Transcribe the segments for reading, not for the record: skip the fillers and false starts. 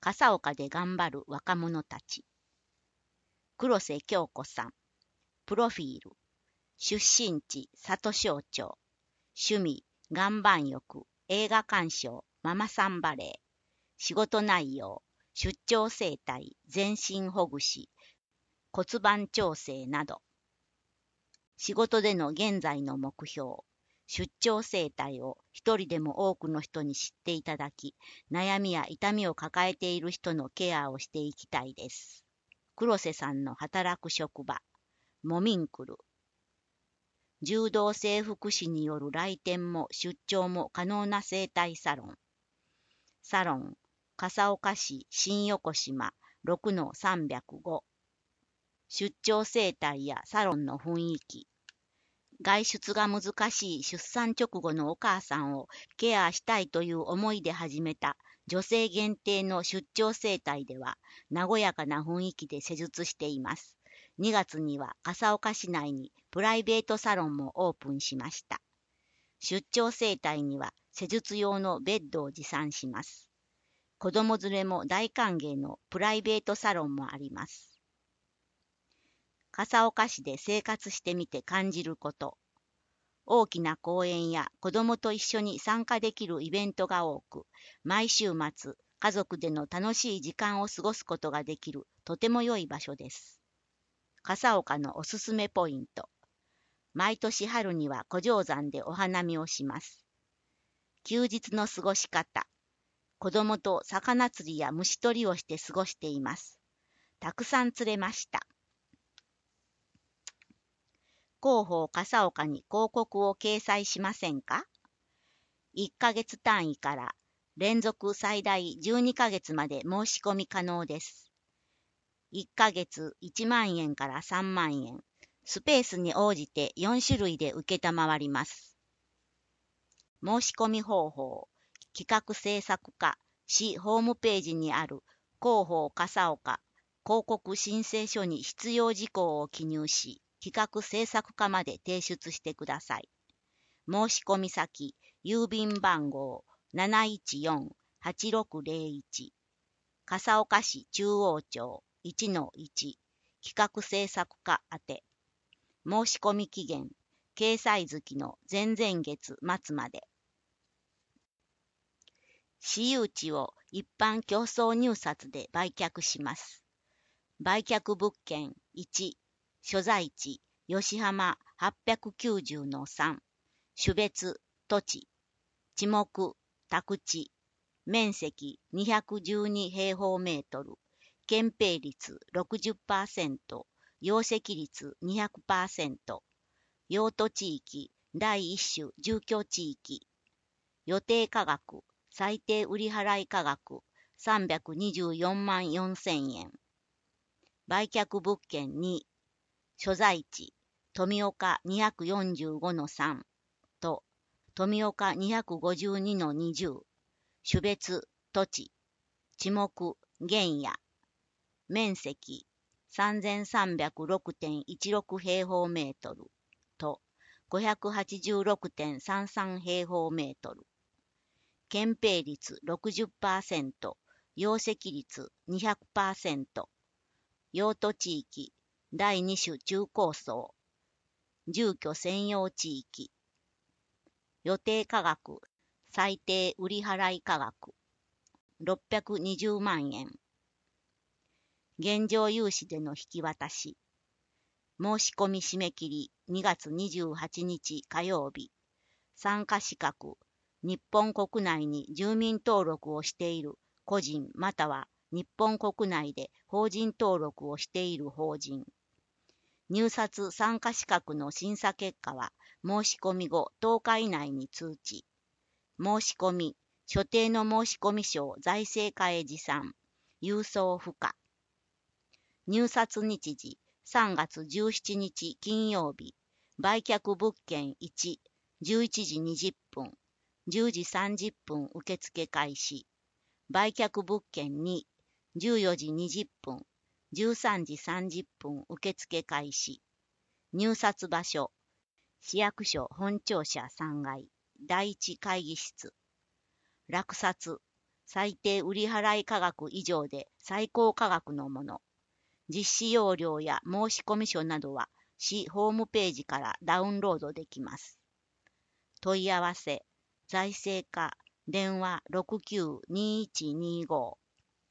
笠岡で頑張る若者たち。黒瀬京子さん。プロフィール。出身地、里庄町。趣味、岩盤浴、映画鑑賞、ママさんバレー。仕事内容、出張整体、全身ほぐし、骨盤調整など。仕事での現在の目標。出張整体を一人でも多くの人に知っていただき、悩みや痛みを抱えている人のケアをしていきたいです。黒瀬さんの働く職場、モミンクル。柔道整復師による来店も出張も可能な整体サロン。サロン、笠岡市新横島 6-305。出張整体やサロンの雰囲気。外出が難しい出産直後のお母さんをケアしたいという思いで始めた女性限定の出張整体では、和やかな雰囲気で施術しています。2月には笠岡市内にプライベートサロンもオープンしました。出張整体には施術用のベッドを持参します。子供連れも大歓迎のプライベートサロンもあります。笠岡市で生活してみて感じること。大きな公園や子供と一緒に参加できるイベントが多く、毎週末、家族での楽しい時間を過ごすことができるとても良い場所です。笠岡のおすすめポイント。毎年春には古城山でお花見をします。休日の過ごし方。子供と魚釣りや虫取りをして過ごしています。たくさん釣れました。広報笠岡に広告を掲載しませんか？ 1 ヶ月単位から連続最大12ヶ月まで申し込み可能です。1ヶ月1万円から3万円。スペースに応じて4種類で受けたまわります。申し込み方法。企画制作課、市ホームページにある広報笠岡広告申請書に必要事項を記入し、企画制作課まで提出してください。申し込み先、郵便番号 714-8601 笠岡市中央町 1-1 企画制作課宛て。申し込み期限、掲載月の前々月末まで。私有地を一般競争入札で売却します。売却物件1、所在地、吉浜890-3、種別、土地、地目、宅地、面積212平方メートル、建蔽率 60%、容積率 200%、用途地域、第一種住居地域、予定価格、最低売払価格324万4000円。売却物件2、所在地、富岡245-3と富岡252-20、種別、土地、地目、原野、面積 3306.16 平方メートルと586.33 平方メートル。建蔽率 60%、容積率 200%、用途地域、第2種中高層、住居専用地域、予定価格、最低売払価格、620万円。現状融資での引き渡し。申し込み締め切り2月28日火曜日。参加資格、日本国内に住民登録をしている個人または日本国内で法人登録をしている法人。入札参加資格の審査結果は申し込み後10日以内に通知。申し込み、所定の申込書を財政課へ持参。郵送不可。入札日時3月17日金曜日。売却物件1、11時20分。10時30分受付開始。売却物件2、14時20分。13時30分受付開始。入札場所。市役所本庁舎3階。第1会議室。落札。 最低売払価格以上で最高価格のもの。実施要領や申込書などは市ホームページからダウンロードできます。問い合わせ、財政課、電話692125。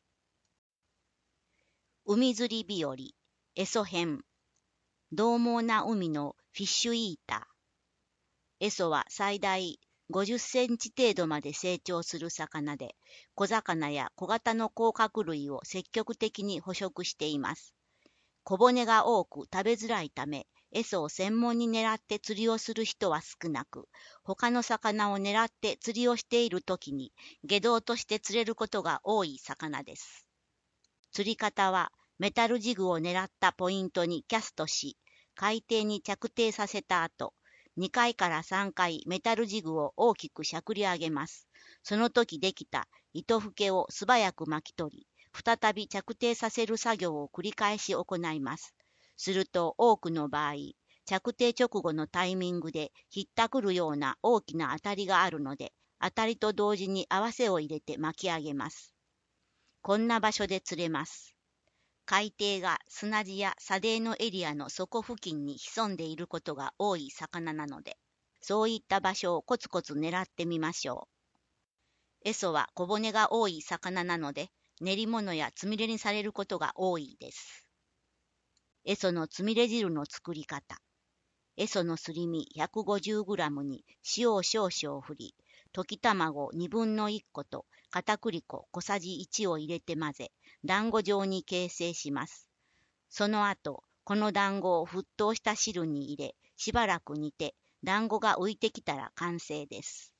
海釣り日和、エソ編。獰猛な海のフィッシュイーター。エソは最大50センチ程度まで成長する魚で、小魚や小型の甲殻類を積極的に捕食しています。小骨が多く食べづらいため、エソを専門に狙って釣りをする人は少なく、他の魚を狙って釣りをしているときに、下道として釣れることが多い魚です。釣り方は、メタルジグを狙ったポイントにキャストし、海底に着底させた後、2回から3回メタルジグを大きくしゃくり上げます。その時できた糸ふけを素早く巻き取り、再び着底させる作業を繰り返し行います。すると多くの場合、着底直後のタイミングでひったくるような大きな当たりがあるので、当たりと同時に合わせを入れて巻き上げます。こんな場所で釣れます。海底が砂地や砂泥のエリアの底付近に潜んでいることが多い魚なので、そういった場所をコツコツ狙ってみましょう。エソは小骨が多い魚なので、練り物やつみれにされることが多いです。エソのつみれ汁の作り方。エソのすり身 150g に塩を少々振り、溶き卵1/2個と片栗粉小さじ1を入れて混ぜ、団子状に形成します。その後、この団子を沸騰した汁に入れ、しばらく煮て、団子が浮いてきたら完成です。